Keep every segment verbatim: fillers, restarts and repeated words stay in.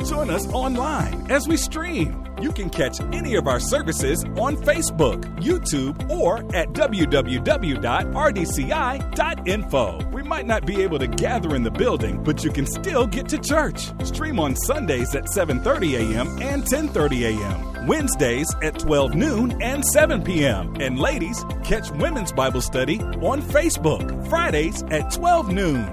Join us online as we stream. You can catch any of our services on Facebook, YouTube, or at w w w dot r d c i dot info. We might not be able to gather in the building, but you can still get to church. Stream on Sundays at seven thirty a.m. and ten thirty a.m., Wednesdays at twelve noon and seven p.m. And ladies, catch Women's Bible Study on Facebook, Fridays at twelve noon.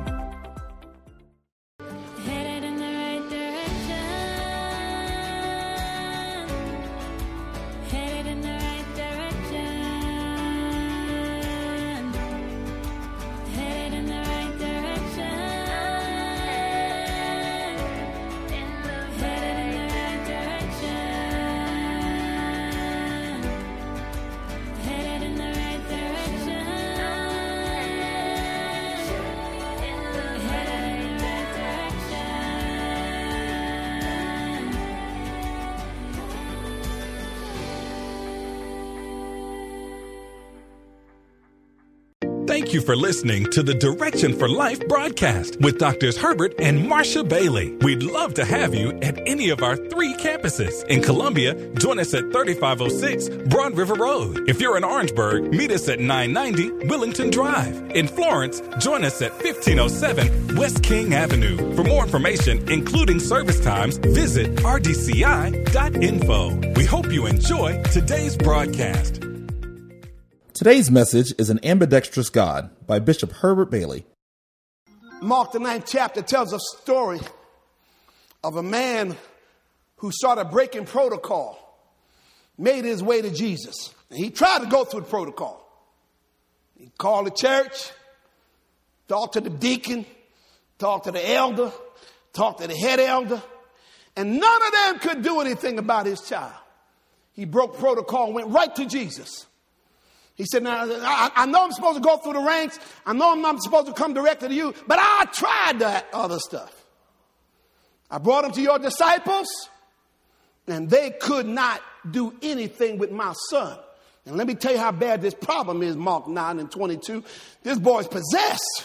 Thank you for listening to the Direction for Life broadcast with Doctors Herbert and Marcia Bailey. We'd love to have you at any of our three campuses. In Columbia, join us at thirty-five oh six Broad River Road. If you're in Orangeburg, meet us at nine ninety Willington Drive. In Florence, join us at fifteen oh seven West King Avenue. For more information, including service times, visit r d c i dot info. We hope you enjoy today's broadcast. Today's message is An Ambidextrous God by Bishop Herbert Bailey. Mark, the ninth chapter, tells a story of a man who started breaking protocol, made his way to Jesus. And he tried to go through the protocol. He called the church, talked to the deacon, talked to the elder, talked to the head elder, and none of them could do anything about his child. He broke protocol and went right to Jesus. He said, now, I, I know I'm supposed to go through the ranks. I know I'm not supposed to come directly to you, but I tried that other stuff. I brought them to your disciples, and they could not do anything with my son. And let me tell you how bad this problem is, Mark nine and twenty-two. This boy's possessed.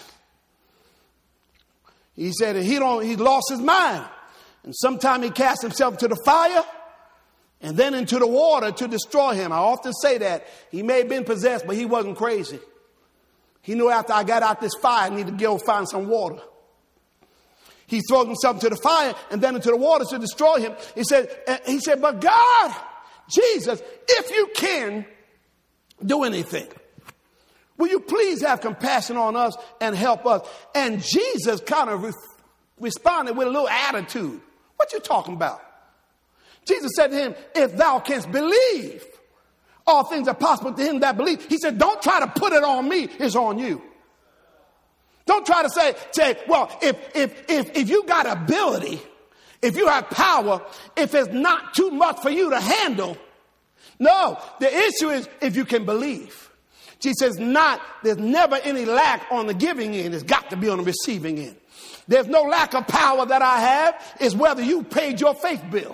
He said he don't, he lost his mind. And sometime he cast himself into the fire and then into the water to destroy him. I often say that. He may have been possessed, but he wasn't crazy. He knew after I got out this fire, I needed to go find some water. He throws himself into the fire and then into the water to destroy him. He said, he said, but God, Jesus, if you can do anything, will you please have compassion on us and help us? And Jesus kind of re- responded with a little attitude. What you talking about? Jesus said to him, if thou canst believe, all things are possible to him that believes. He said, don't try to put it on me. It's on you. Don't try to say, say, well, if, if, if, if you got ability, if you have power, if it's not too much for you to handle. No, the issue is if you can believe. Jesus says not, there's never any lack on the giving end. It's got to be on the receiving end. There's no lack of power that I have. It's whether you paid your faith bill.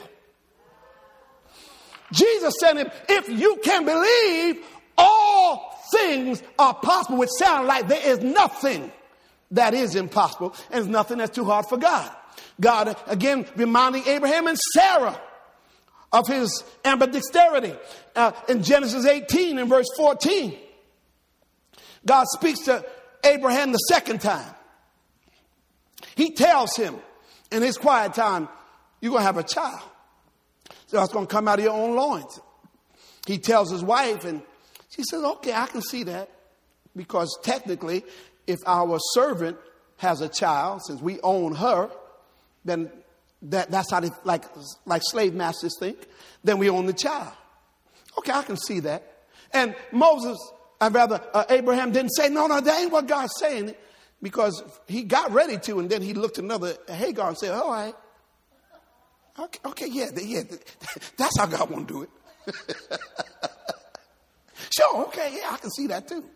Jesus said to him, if you can believe, all things are possible, which sound like there is nothing that is impossible, and there's nothing that's too hard for God. God, again, reminding Abraham and Sarah of his ambidexterity. Uh, in Genesis eighteen and verse fourteen, God speaks to Abraham the second time. He tells him in his quiet time, you're going to have a child. So it's going to come out of your own loins. He tells his wife, and she says, okay, I can see that. Because technically, if our servant has a child, since we own her, then that, that's how they, like, like slave masters think, then we own the child. Okay, I can see that. And Moses, or rather, uh, Abraham didn't say, no, no, that ain't what God's saying. Because he got ready to, and then he looked at another Hagar and said, all right. Okay, okay, yeah, yeah, that's how God want to do it. Sure, okay, yeah, I can see that too.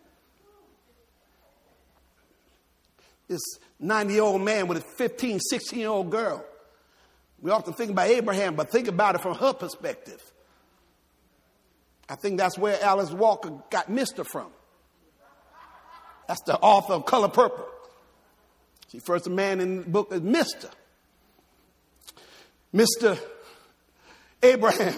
This ninety-year-old man with a fifteen, sixteen-year-old girl. We often think about Abraham, but think about it from her perspective. I think that's where Alice Walker got Mister from. That's the author of Color Purple. She first a man in the book as Mister Mister Abraham,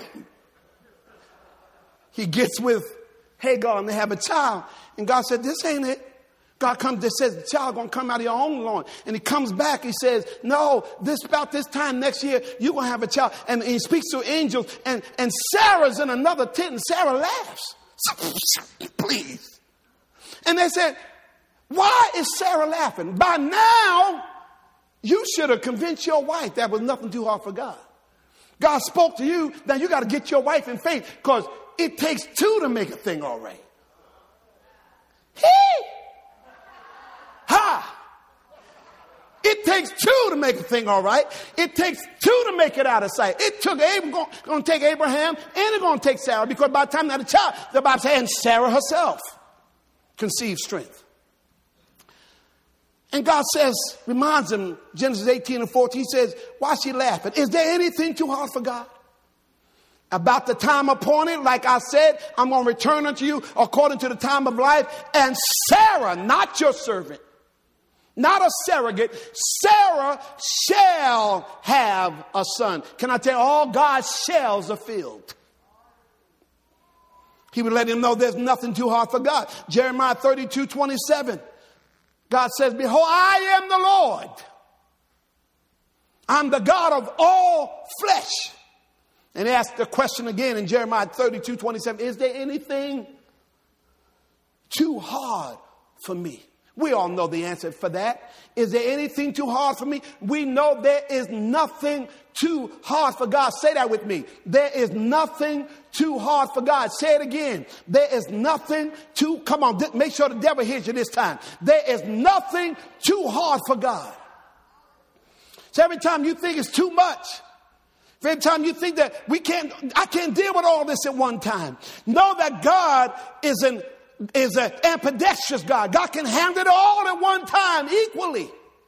he gets with Hagar and they have a child. And God said, this ain't it. God comes and says, the child going to come out of your own loin. And he comes back. He says, no, this about this time next year, you're going to have a child. And he speaks to angels. And, and Sarah's in another tent. And Sarah laughs. Please. And they said, why is Sarah laughing? By now, you should have convinced your wife that was nothing too hard for God. God spoke to you. Now you got to get your wife in faith, because it takes two to make a thing all right. He. Ha! It takes two to make a thing all right. It takes two to make it out of sight. It took Abraham, going to take Abraham, and it's going to take Sarah, because by the time they had a child, the Bible says, and Sarah herself conceived strength. And God says, reminds him, Genesis eighteen and fourteen, he says, why is she laughing? Is there anything too hard for God? About the time appointed, like I said, I'm going to return unto you according to the time of life. And Sarah, not your servant, not a surrogate, Sarah shall have a son. Can I tell you, all God's shells are filled. He would let him know there's nothing too hard for God. Jeremiah thirty-two twenty-seven. God says, behold, I am the Lord. I'm the God of all flesh. And he asked the question again in Jeremiah thirty-two twenty-seven. Is there anything too hard for me? We all know the answer for that. Is there anything too hard for me? We know there is nothing too hard for God. Say that with me. There is nothing too hard for God. Say it again. There is nothing too, come on, make sure the devil hears you this time. There is nothing too hard for God. So every time you think it's too much, every time you think that we can't, I can't deal with all this at one time, know that God is an is an ambidextrous God. God can handle it all at one time equally.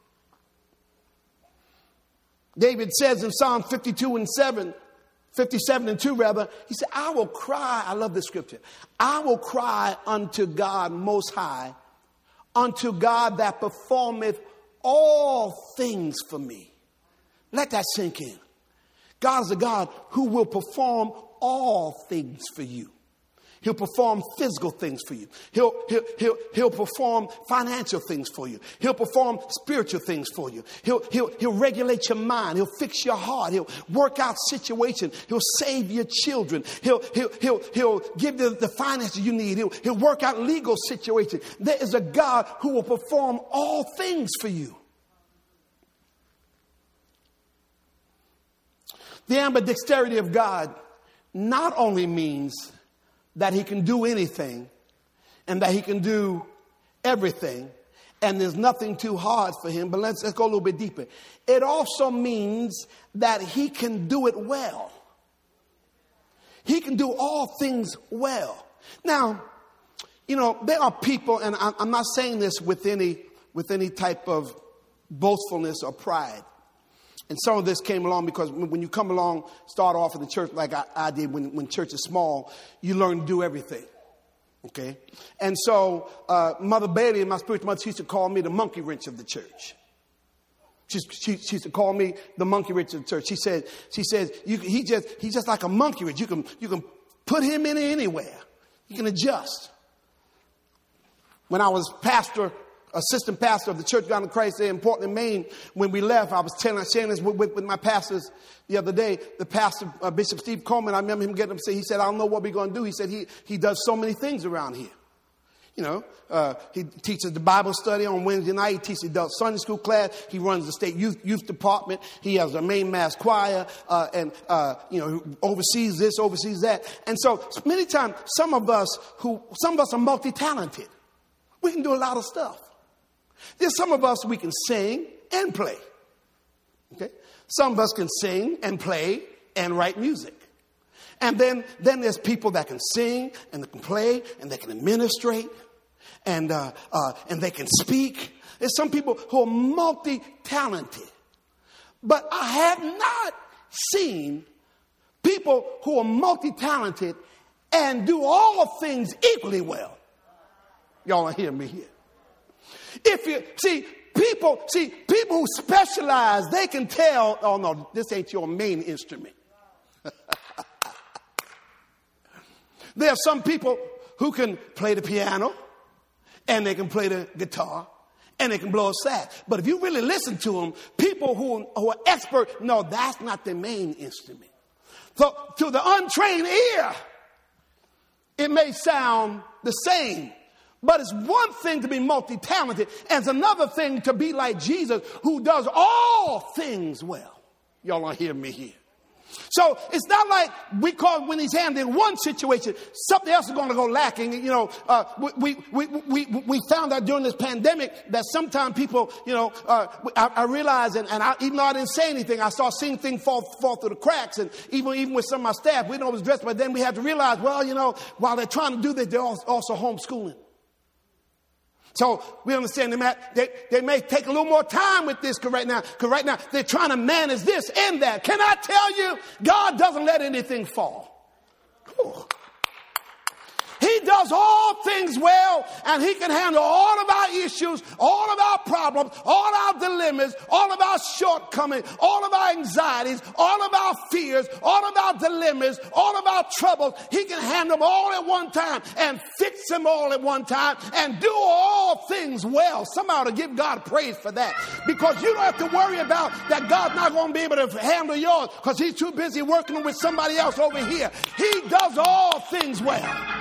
David says in Psalm fifty-two and seven, fifty-seven and two rather, he said, I will cry, I love this scripture, I will cry unto God most high, unto God that performeth all things for me. Let that sink in. God is a God who will perform all things for you. He'll perform physical things for you. He'll, he'll, he'll, he'll perform financial things for you. He'll perform spiritual things for you. He'll, he'll, he'll regulate your mind. He'll fix your heart. He'll work out situations. He'll save your children. He'll, he'll, he'll, he'll give you the finances you need. He'll, he'll work out legal situations. There is a God who will perform all things for you. The ambidexterity of God not only means that he can do anything and that he can do everything and there's nothing too hard for him, but let's, let's go a little bit deeper. It also means that he can do it well. He can do all things well. Now, you know, there are people, and I'm not saying this with any, with any type of boastfulness or pride. And some of this came along because when you come along, start off in the church like I, I did when, when church is small, you learn to do everything. Okay? And so uh, Mother Bailey, my spiritual mother, she used to call me the monkey wrench of the church. She, she, she used to call me the monkey wrench of the church. She said, she says, you, he just he's just like a monkey wrench. You can you can put him in anywhere. You can adjust. When I was pastor, assistant pastor of the Church of God in Christ there in Portland, Maine, when we left, I was telling, sharing this with, with, with my pastors the other day. The pastor, uh, Bishop Steve Coleman, I remember him getting up and say, he said, I don't know what we're going to do. He said, he, he does so many things around here. You know, uh, he teaches the Bible study on Wednesday night. He teaches adult Sunday school class. He runs the state youth, youth department. He has a main mass choir, uh, and, uh, you know, oversees this, oversees that. And so many times, some of us who, some of us are multi-talented. We can do a lot of stuff. There's some of us we can sing and play. Okay? Some of us can sing and play and write music. And then, then there's people that can sing and they can play and they can administrate and, uh, uh, and they can speak. There's some people who are multi-talented. But I have not seen people who are multi-talented and do all things equally well. Y'all don't hear me here. If you see, people, see, people who specialize, they can tell, oh no, this ain't your main instrument. There are some people who can play the piano, and they can play the guitar, and they can blow a sax. But if you really listen to them, people who, who are expert, no, that's not their main instrument. So to the untrained ear, it may sound the same. But it's one thing to be multi-talented, and it's another thing to be like Jesus, who does all things well. Y'all don't hear me here. So it's not like we call when he's handling one situation, something else is going to go lacking. You know, uh, we, we, we, we, we found out during this pandemic that sometimes people, you know, uh, I, I realized, and, and I, even though I didn't say anything, I saw seeing things fall, fall through the cracks. And even, even with some of my staff, we know it was dressed, but then we had to realize, well, you know, while they're trying to do this, they're also homeschooling. So we understand they may, they, they may take a little more time with this right now, because right now they're trying to manage this and that. Can I tell you, God doesn't let anything fall. Ooh. He does all things well, and he can handle all of our issues, all of our problems, all our dilemmas, all of our shortcomings, all of our anxieties, all of our fears, all of our dilemmas, all of our troubles. He can handle them all at one time and fix them all at one time and do all things well. Somebody ought to give God praise for that, because you don't have to worry about that God's not going to be able to handle yours because he's too busy working with somebody else over here. He does all things well.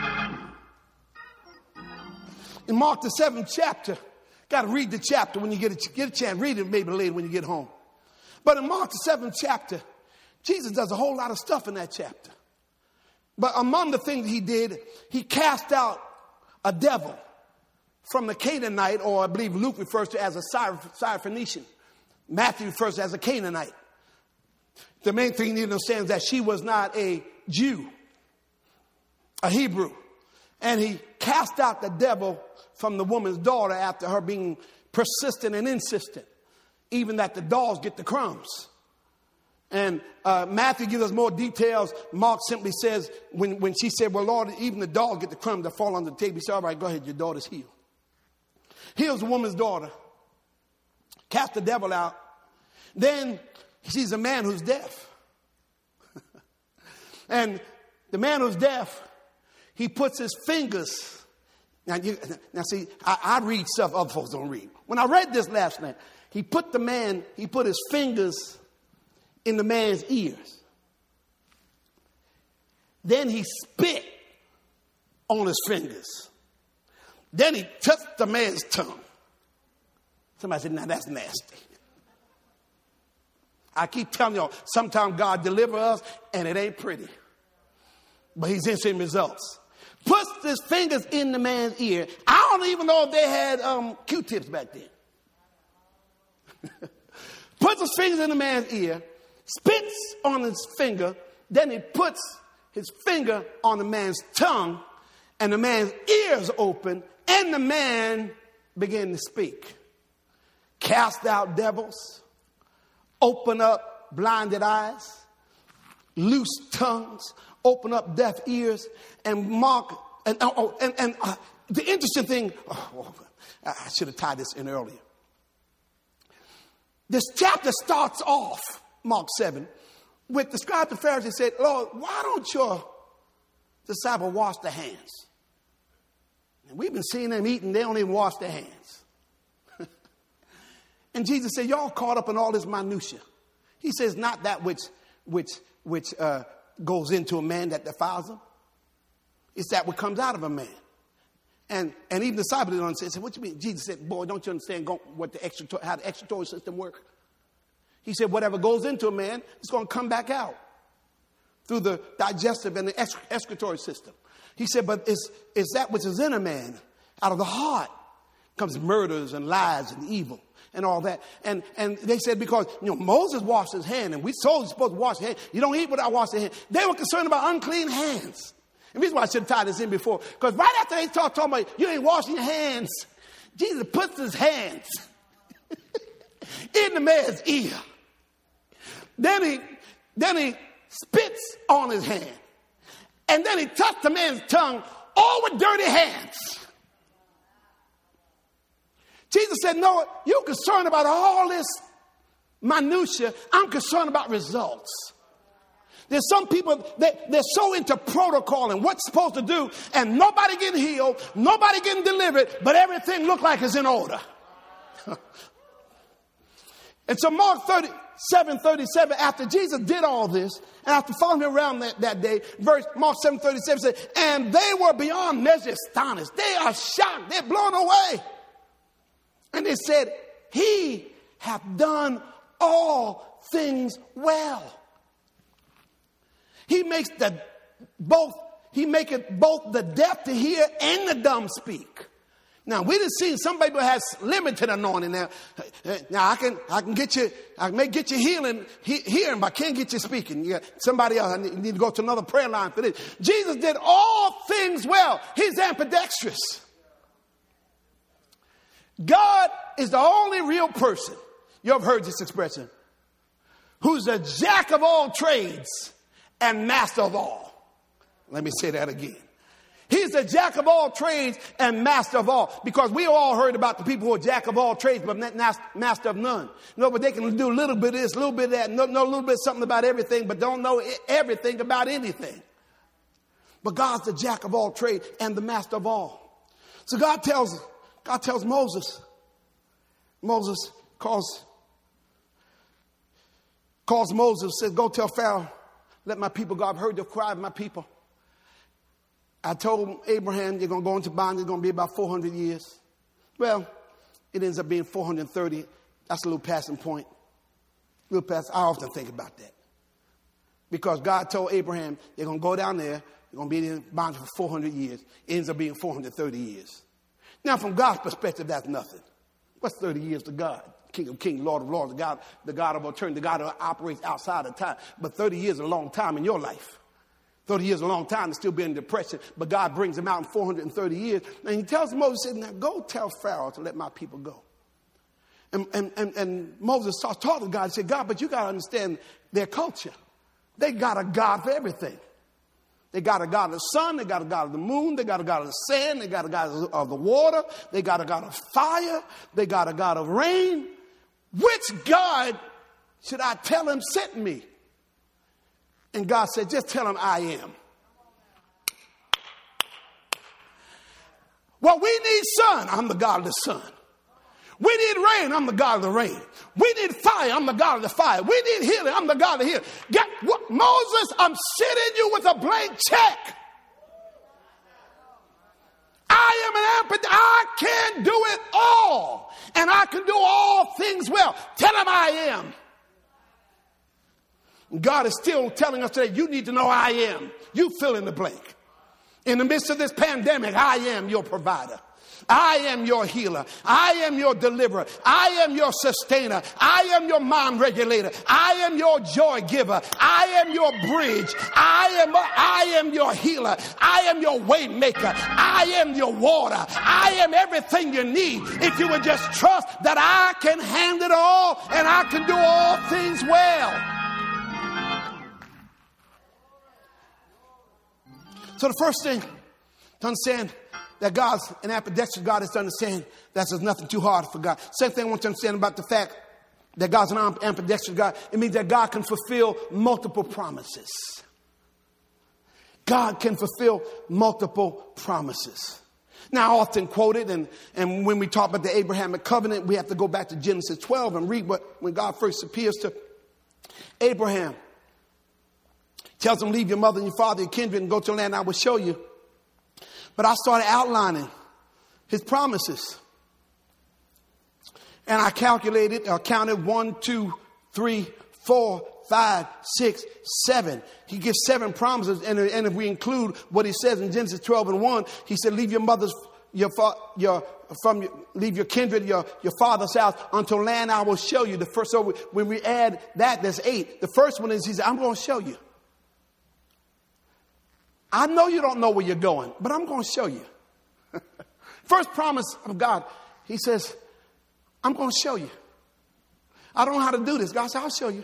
In Mark the seventh chapter, got to read the chapter when you get a, get a chance. Read it maybe later when you get home. But in Mark the seventh chapter, Jesus does a whole lot of stuff in that chapter. But among the things he did, he cast out a devil from the Canaanite, or I believe Luke refers to as a Syrophoenician. Matthew refers to as a Canaanite. The main thing you need to understand is that she was not a Jew, a Hebrew. And he cast out the devil from the woman's daughter after her being persistent and insistent, even that the dogs get the crumbs. And uh, Matthew gives us more details. Mark simply says, when, when she said, well, Lord, even the dogs get the crumbs that fall on the table. He said, all right, go ahead, your daughter's healed. Heals the woman's daughter. Cast the devil out. Then he sees a man who's deaf. And the man who's deaf, he puts his fingers. Now, you, now see, I, I read stuff other folks don't read. When I read this last night, he put the man, he put his fingers in the man's ears. Then he spit on his fingers. Then he touched the man's tongue. Somebody said, now that's nasty. I keep telling y'all, sometimes God delivers us and it ain't pretty. But he's instant results. Puts his fingers in the man's ear. I don't even know if they had um, Q-tips back then. Puts his fingers in the man's ear, spits on his finger, then he puts his finger on the man's tongue, and the man's ears open, and the man began to speak. Cast out devils, open up blinded eyes, loose tongues, open up deaf ears, and Mark, and, oh, and, and uh, the interesting thing, oh, I should have tied this in earlier. This chapter starts off, Mark seven, with the scribes and Pharisees said, Lord, why don't your disciples wash their hands? And we've been seeing them eating, they don't even wash their hands. And Jesus said, y'all caught up in all this minutia. He says, not that which, which, which, uh, goes into a man that defiles him. It's that what comes out of a man. And and even the disciples didn't understand. Said, what you mean? Jesus said, boy, don't you understand what the extra, how the excretory system works? He said, whatever goes into a man, it's going to come back out through the digestive and the excretory system. He said, but it's, it's that which is in a man, out of the heart, comes murders and lies and evil. And all that. And and they said, because, you know, Moses washed his hand, and we told you supposed to wash your hand. You don't eat without washing your hand. They were concerned about unclean hands. And the reason why I should have tied this in before, because right after they talk, talking about you ain't washing your hands, Jesus puts his hands in the man's ear. Then he, then he spits on his hand. And then he touched the man's tongue, all with dirty hands. Jesus said, no, you're concerned about all this minutia. I'm concerned about results. There's some people that they're so into protocol and what's supposed to do, and nobody getting healed, nobody getting delivered, but everything look like it's in order. And so Mark thirty-seven thirty-seven, after Jesus did all this, and after following him around that, that day, verse Mark seven thirty-seven said, and they were beyond measure astonished. They are shocked. They're blown away. And they said, he hath done all things well. He makes the both, he maketh both the deaf to hear and the dumb speak. Now, we done seen some people has limited anointing now. Now, I can I can get you, I may get you healing, he, hearing, but I can't get you speaking. You got somebody else, I need, need to go to another prayer line for this. Jesus did all things well. He's ambidextrous. God is the only real person, you have heard this expression, who's a jack of all trades and master of all. Let me say that again. He's the jack of all trades and master of all. Because we all heard about the people who are jack of all trades, but not master of none. No, but they can do a little bit of this, a little bit of that, know, know a little bit something about everything, but don't know everything about anything. But God's the jack of all trades and the master of all. So God tells, God tells Moses, Moses calls, calls Moses, says, go tell Pharaoh, let my people go. I've heard the cry of my people. I told Abraham, you're going to go into bondage. It's going to be about four hundred years. Well, it ends up being four hundred thirty. That's a little passing point. A little past. I often think about that. Because God told Abraham, you're going to go down there. You're going to be in bondage for four hundred years. It ends up being four hundred thirty years. Now, from God's perspective, that's nothing. What's thirty years to God? King of kings, Lord of lords, the God, the God of eternity, the God who operates outside of time. But thirty years is a long time in your life. thirty years is a long time to still be in depression. But God brings him out in four hundred thirty years. And he tells Moses, said, now go tell Pharaoh to let my people go. And, and, and, and Moses starts talking to God and said, God, but you got to understand their culture. They got a God for everything. They got a God of the sun. They got a God of the moon. They got a God of the sand. They got a God of the water. They got a God of fire. They got a God of rain. Which God should I tell him sent me? And God said, just tell him I am. Well, we need sun. I'm the God of the sun. We need rain. I'm the God of the rain. We need fire. I'm the God of the fire. We need healing. I'm the God of the healing. Get, what, Moses, I'm sending you with a blank check. I am an amped. I can do it all. And I can do all things well. Tell him I am. God is still telling us today, you need to know I am. You fill in the blank. In the midst of this pandemic, I am your provider. I am your healer. I am your deliverer. I am your sustainer. I am your mind regulator. I am your joy giver. I am your bridge. I am, I am your healer. I am your way maker. I am your water. I am everything you need. If you would just trust that I can handle it all and I can do all things well. So the first thing to understand that God's an ambidextrous God is to understand that there's nothing too hard for God. Second thing I want you to understand about the fact that God's an ambidextrous God, it means that God can fulfill multiple promises. God can fulfill multiple promises. Now, I often quote it, and, and when we talk about the Abrahamic covenant, we have to go back to Genesis twelve and read what when God first appears to Abraham. Tells him, leave your mother and your father, your kindred, and go to the land I will show you. But I started outlining his promises. And I calculated, or counted one, two, three, four, five, six, seven. He gives seven promises. And, and if we include what he says in Genesis twelve and one, he said, leave your mother's, your, your, from your, leave your kindred, your, your father's house until land I will show you. The first, so when we add that, there's eight. The first one is, he said, I'm going to show you. I know you don't know where you're going, but I'm going to show you. First promise of God, he says, I'm going to show you. I don't know how to do this. God said, I'll show you.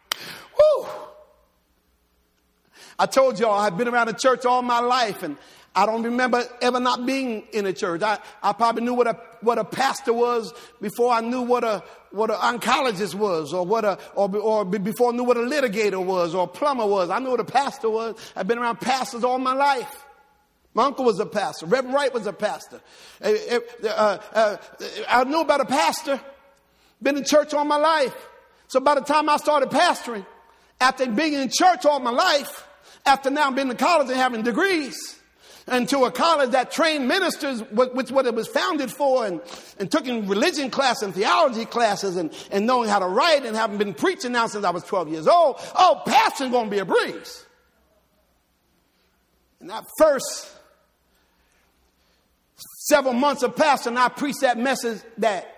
Woo! I told y'all I've been around the church all my life, and I don't remember ever not being in a church. I, I probably knew what a what a pastor was before I knew what a what an oncologist was, or what a or or before I knew what a litigator was or a plumber was. I knew what a pastor was. I've been around pastors all my life. My uncle was a pastor. Reverend Wright was a pastor. Uh, uh, uh, I knew about a pastor. Been in church all my life. So by the time I started pastoring, after being in church all my life, after now being in college and having degrees, and to a college that trained ministers, which is what it was founded for, and, and took in religion class and theology classes, and, and knowing how to write, and having been preaching now since I was twelve years old. Oh, pastoring's going to be a breeze. And that first several months of pastoring, I preached that message that,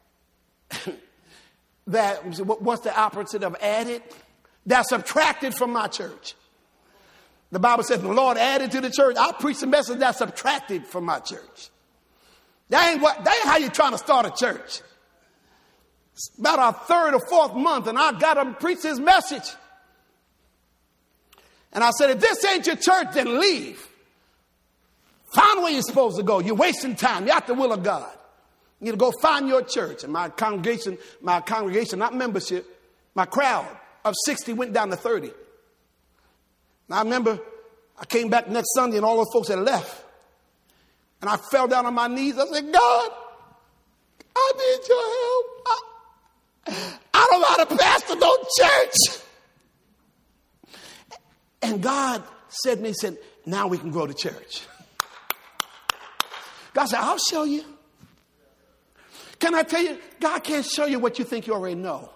that what's the opposite of added? That subtracted from my church. The Bible says the Lord added to the church. I preach a message that subtracted from my church. That ain't what, that ain't how you're trying to start a church. It's about our third or fourth month, and I got to preach this message. And I said, if this ain't your church, then leave. Find where you're supposed to go. You're wasting time. You're out the will of God. You need to go find your church. And my congregation, my congregation, not membership, my crowd of sixty went down to thirty. And I remember I came back next Sunday and all those folks had left. And I fell down on my knees. I said, God, I need your help. I, I don't know how to pastor no church. And God said to me, he said, now we can grow the church. God said, I'll show you. Can I tell you, God can't show you what you think you already know.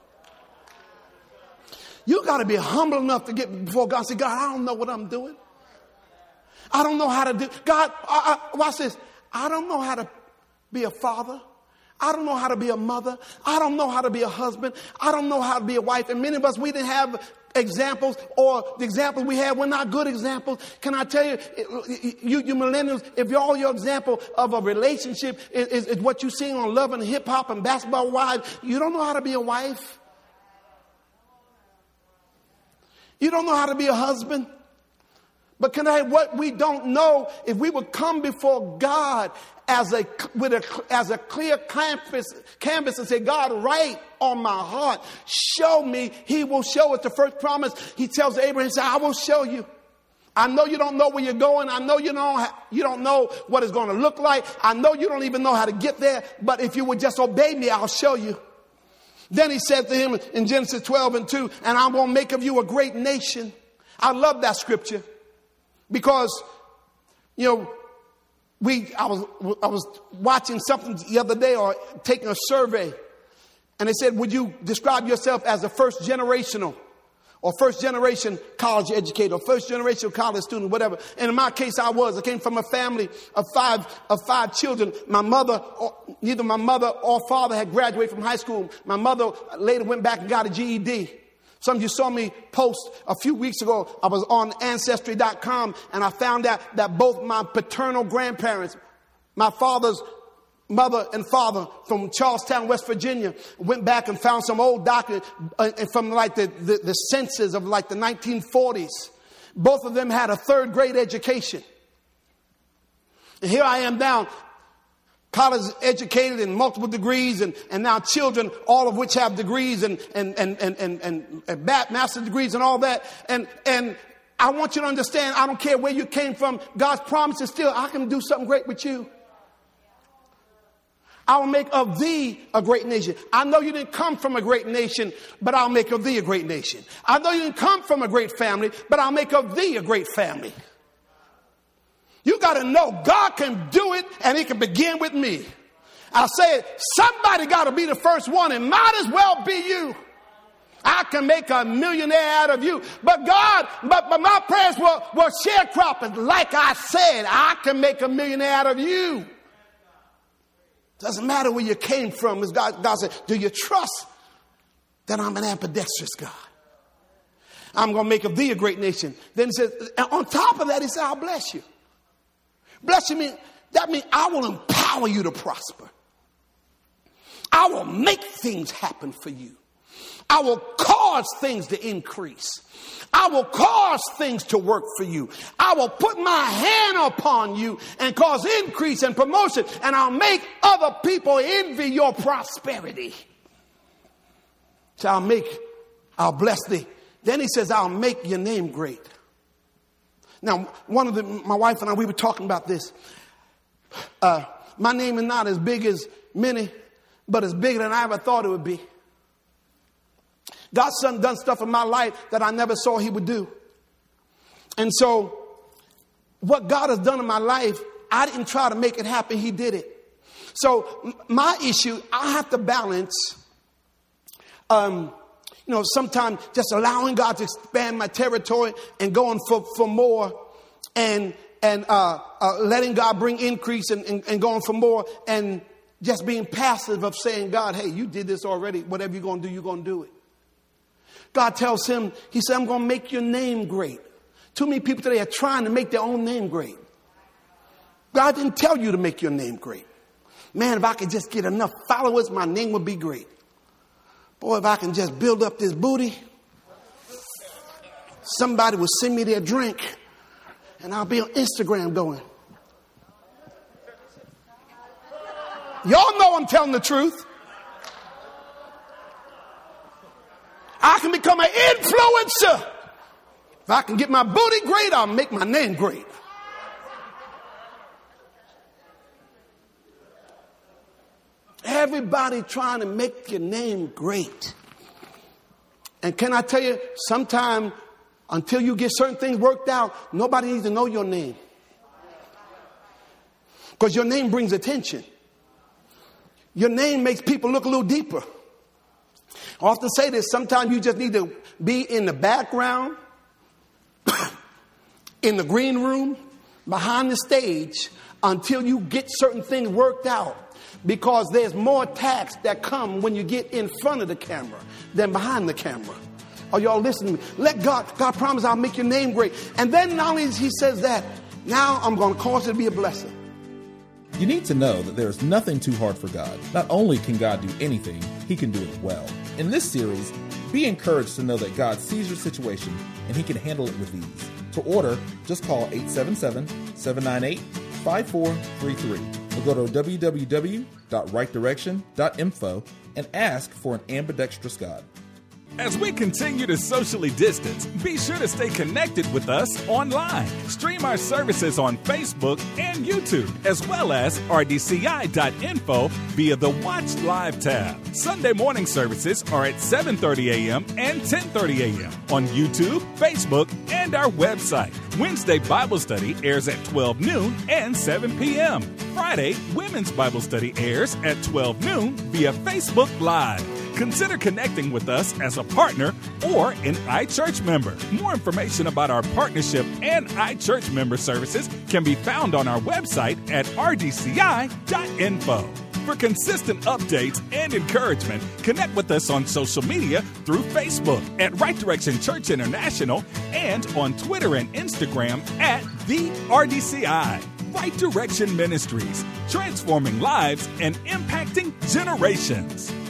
You got to be humble enough to get before God and say, God, I don't know what I'm doing. I don't know how to do. God, I, I, watch this. I don't know how to be a father. I don't know how to be a mother. I don't know how to be a husband. I don't know how to be a wife. And many of us, we didn't have examples, or the examples we had were not good examples. Can I tell you, you, you millennials, if all your example of a relationship is, is, is what you sing on Love and Hip Hop and Basketball Wives, you don't know how to be a wife. You don't know how to be a husband. But can I, what we don't know, if we would come before God as a, with a, as a clear canvas, canvas and say, God, write on my heart, show me, he will show us. The first promise, he tells Abraham, he said, I will show you. I know you don't know where you're going. I know you don't, you don't know what it's going to look like. I know you don't even know how to get there. But if you would just obey me, I'll show you. Then he said to him in Genesis twelve and two, and I'm going to make of you a great nation. I love that scripture because, you know, we, I was, I was watching something the other day or taking a survey, and they said, would you describe yourself as a first generational or first generation college educator or first generation college student, whatever. And in my case, I was. I came from a family of five, of five children. My mother, or, neither my mother or father had graduated from high school. My mother later went back and got a G E D. Some of you saw me post a few weeks ago. I was on ancestry dot com and I found out that both my paternal grandparents, my father's mother and father from Charlestown, West Virginia, went back and found some old documents uh, from like the, the, the census of like the nineteen forties. Both of them had a third grade education. And here I am now, college educated in multiple degrees, and, and now children, all of which have degrees and, and, and, and, and, and, and master degrees and all that. And, and I want you to understand, I don't care where you came from. God's promise is still, I can do something great with you. I will make of thee a great nation. I know you didn't come from a great nation, but I'll make of thee a great nation. I know you didn't come from a great family, but I'll make of thee a great family. You got to know God can do it, and he can begin with me. I say somebody got to be the first one, and might as well be you. I can make a millionaire out of you. But God, but, but my prayers were, were sharecropping. Like I said, I can make a millionaire out of you. Doesn't matter where you came from. As God, God said, do you trust that I'm an ambidextrous God? I'm going to make of thee a great nation. Then he says, and on top of that, he said, I'll bless you. Bless you mean, that means I will empower you to prosper. I will make things happen for you. I will cause things to increase. I will cause things to work for you. I will put my hand upon you and cause increase and promotion, and I'll make other people envy your prosperity. So I'll make, I'll bless thee. Then he says, I'll make your name great. Now, one of the, my wife and I, we were talking about this. Uh, my name is not as big as many, but it's bigger than I ever thought it would be. God's son done stuff in my life that I never saw he would do. And so what God has done in my life, I didn't try to make it happen. He did it. So my issue, I have to balance, um, you know, sometimes just allowing God to expand my territory and going for, for more, and and uh, uh, letting God bring increase and, and, and going for more, and just being passive of saying, God, hey, you did this already. Whatever you're going to do, you're going to do it. God tells him, he said, I'm going to make your name great. Too many people today are trying to make their own name great. God didn't tell you to make your name great. Man, if I could just get enough followers, my name would be great. Boy, if I can just build up this booty, somebody will send me their drink, and I'll be on Instagram going, y'all know I'm telling the truth. I can become an influencer. If I can get my booty great, I'll make my name great. Everybody trying to make your name great. And can I tell you, sometime until you get certain things worked out, nobody needs to know your name. Because your name brings attention. Your name makes people look a little deeper. I often say this, sometimes you just need to be in the background, in the green room, behind the stage, until you get certain things worked out. Because there's more attacks that come when you get in front of the camera than behind the camera. Are y'all listening to me? Let God, God promise I'll make your name great. And then not only he says that, now I'm going to cause it to be a blessing. You need to know that there is nothing too hard for God. Not only can God do anything, he can do it well. In this series, be encouraged to know that God sees your situation and he can handle it with ease. To order, just call eight seven seven, seven nine eight, five four three three or go to w w w dot right direction dot info and ask for an ambidextrous God. As we continue to socially distance, be sure to stay connected with us online. Stream our services on Facebook and YouTube, as well as r d c i dot info via the Watch Live tab. Sunday morning services are at seven thirty a.m. and ten thirty a.m. on YouTube, Facebook, and our website. Wednesday Bible Study airs at twelve noon and seven p.m. Friday, Women's Bible Study airs at twelve noon via Facebook Live. Consider connecting with us as a partner or an iChurch member. More information about our partnership and iChurch member services can be found on our website at r d c i dot info. For consistent updates and encouragement, connect with us on social media through Facebook at Right Direction Church International and on Twitter and Instagram at the R D C I. Right Direction Ministries, transforming lives and impacting generations.